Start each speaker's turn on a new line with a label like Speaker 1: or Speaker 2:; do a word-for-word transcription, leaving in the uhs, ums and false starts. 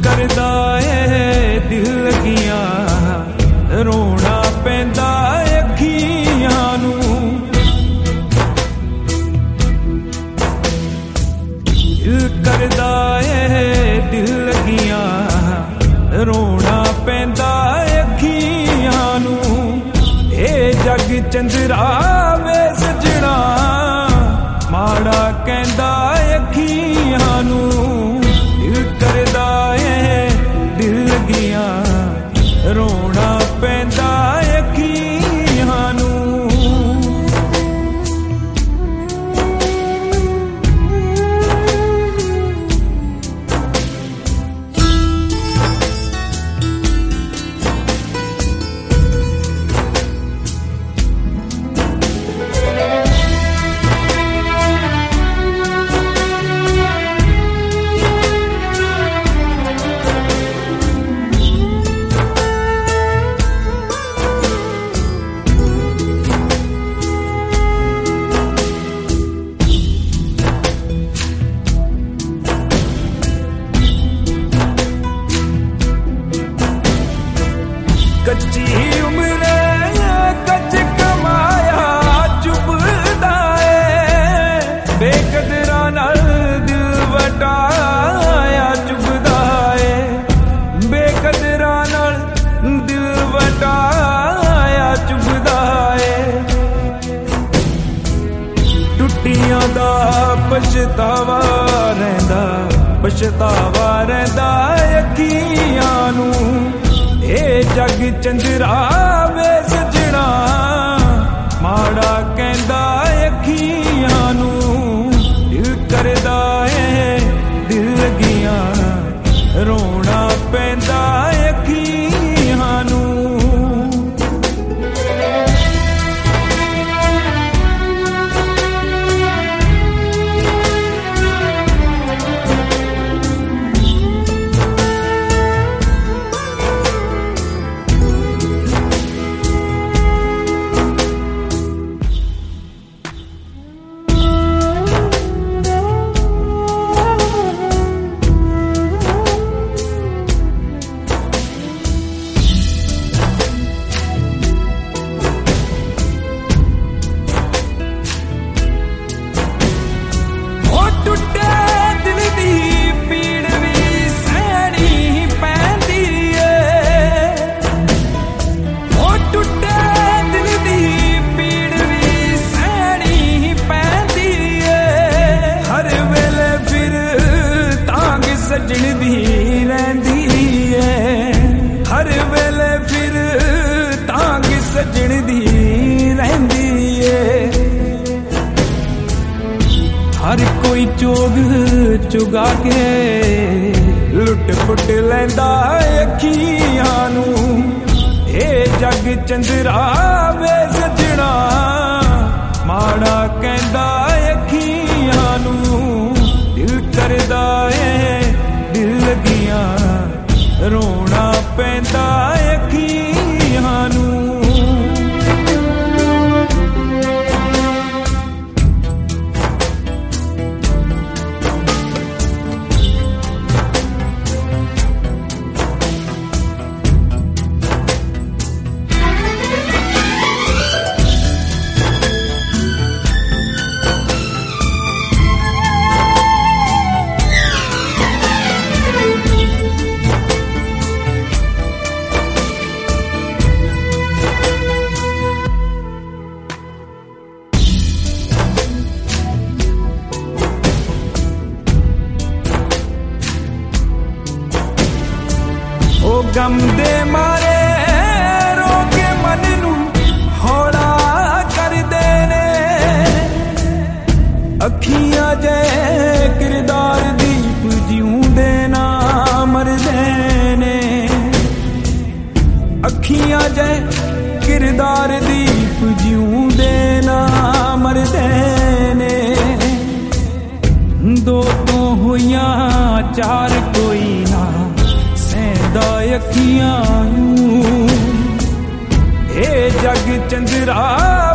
Speaker 1: करदा ए दिल लगियां रोना पैंदा अखियां नूं दिल करदा ए दिल लगियां रोना पैंदा अखियां नूं ए जग चंदरा वे सजना माड़ा कहंदा अखियां नूं दिल करदा ए दिल लगियां रोना पैंदा अखियां नूं कच्ची उम्र कच कमाया चुभदा है बेकदरा नाल दिल वटाया चुभदा है बेकदरा नाल दिल वटाया चुभदा है टुटियां दा पछतावा रहिंदा पछतावा रहिंदा अखियां नूं ए जग चंदरा वे सजना माड़ा कहंदा अखियां नूं दिल करदा ए दिल लगियां रोना पैंदा अखियां नूं सजण दी रहिंदी है हर वेले फिर तांग सजण दी रहिंदी है हर कोई चोग चुगा के लुट पुट लैंदा अखियां नूं ए जग चंदरा वे सजना माड़ा कहंदा अखियां नूं दिल करदा ए दिल लगियां रोना पैंदा अखियां नूं गम दे मारे रो के मन नू हौला कर देने अखियां जे किरदार दीप जिऊंदे ना मर देने अखियां जे किरदार दीप जिऊंदे ना मर देने दो तो हुइयां चार कोई ना अखियां ए जग चंदरा